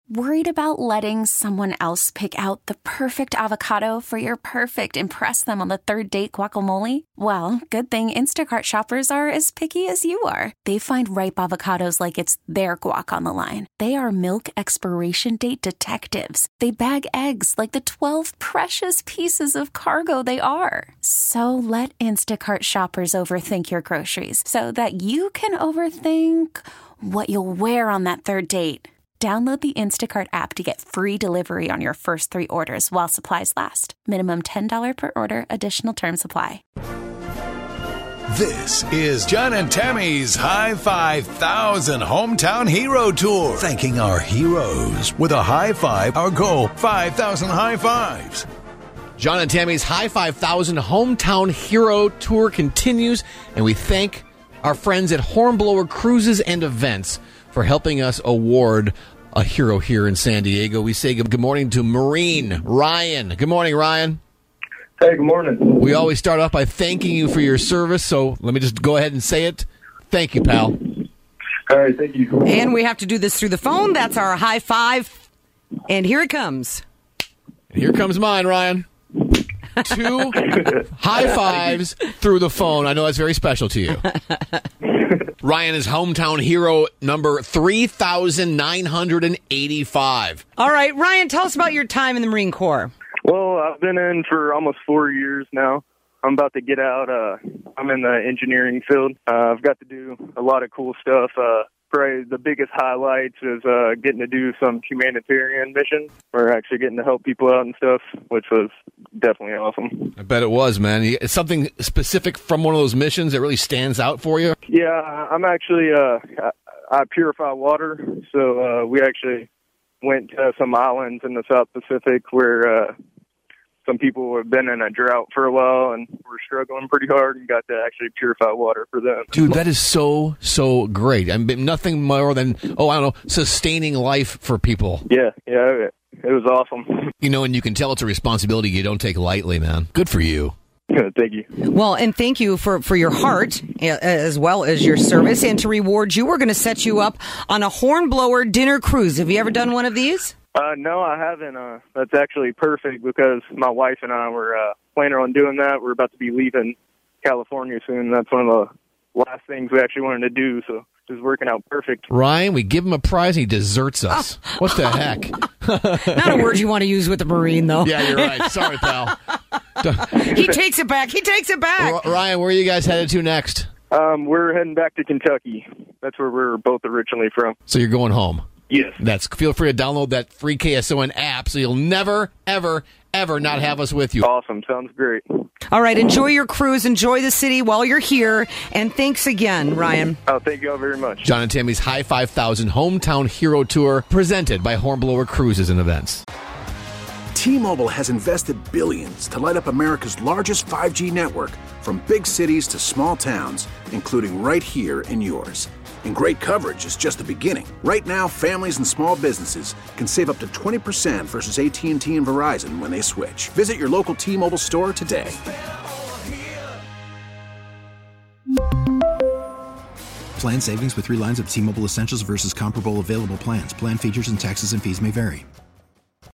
Worried about letting someone else pick out the perfect avocado for your perfect impress them on the third date guacamole? Well, good thing Instacart shoppers are as picky as you are. They find ripe avocados like it's their guac on the line. They are milk expiration date detectives. They bag eggs like the 12 precious pieces of cargo they are. So let Instacart shoppers overthink your groceries so that you can overthink what you'll wear on that third date. Download the Instacart app to get free delivery on your first 3 orders while supplies last. Minimum $10 per order. Additional terms apply. This is John and Tammy's High 5,000 Hometown Hero Tour. Thanking our heroes with a high five, our goal, 5,000 high fives. John and Tammy's High 5,000 Hometown Hero Tour continues, and we thank our friends at Hornblower Cruises and Events for helping us award a hero here in San Diego. We say good morning to Marine Ryan. Good morning, Ryan. Hey, good morning. We always start off by thanking you for your service, so let me just go ahead and say it. Thank you, pal. All right, thank you. And we have to do this through the phone. That's our high five. And here it comes. And here comes mine, Ryan. 2 high fives through the phone. I know that's very special to you. Ryan is hometown hero number 3,985. All right, Ryan, tell us about your time in the Marine Corps. Well, I've been in for almost 4 years now. I'm about to get out. I'm in the engineering field. I've got to do a lot of cool stuff. Probably the biggest highlights is getting to do some humanitarian missions. We're actually getting to help people out and stuff, which was definitely awesome. I bet it was, man. It's something specific from one of those missions that really stands out for you? Yeah, I'm actually, I purify water. So we actually went to some islands in the South Pacific where some people have been in a drought for a while and were struggling pretty hard and got to actually purify water for them. Dude, that is so great. I mean, nothing more than, sustaining life for people. Yeah, it was awesome. You know, and you can tell it's a responsibility you don't take lightly, man. Good for you. Thank you. Well, and thank you for your heart as well as your service. And to reward you, we're going to set you up on a Hornblower dinner cruise. Have you ever done one of these? No, I haven't. That's actually perfect because my wife and I were planning on doing that. We're about to be leaving California soon. That's one of the last things we actually wanted to do, so it's working out perfect. Ryan, we give him a prize and he deserts us. What the heck? Not a word you want to use with the Marine, though. Yeah, you're right. Sorry, pal. He takes it back. Ryan, where are you guys headed to next? We're heading back to Kentucky. That's where we're both originally from. So you're going home? Yes. Feel free to download that free KSON app so you'll never, ever not have us with you. Awesome. Sounds great. All right. Enjoy your cruise. Enjoy the city while you're here. And thanks again, Ryan. Oh, thank you all very much. John and Tammy's High 5,000 Hometown Hero Tour presented by Hornblower Cruises and Events. T-Mobile has invested billions to light up America's largest 5G network from big cities to small towns, including right here in yours. And great coverage is just the beginning. Right now, families and small businesses can save up to 20% versus AT&T and Verizon when they switch. Visit your local T-Mobile store today. Plan savings with 3 lines of T-Mobile Essentials versus comparable available plans. Plan features and taxes and fees may vary.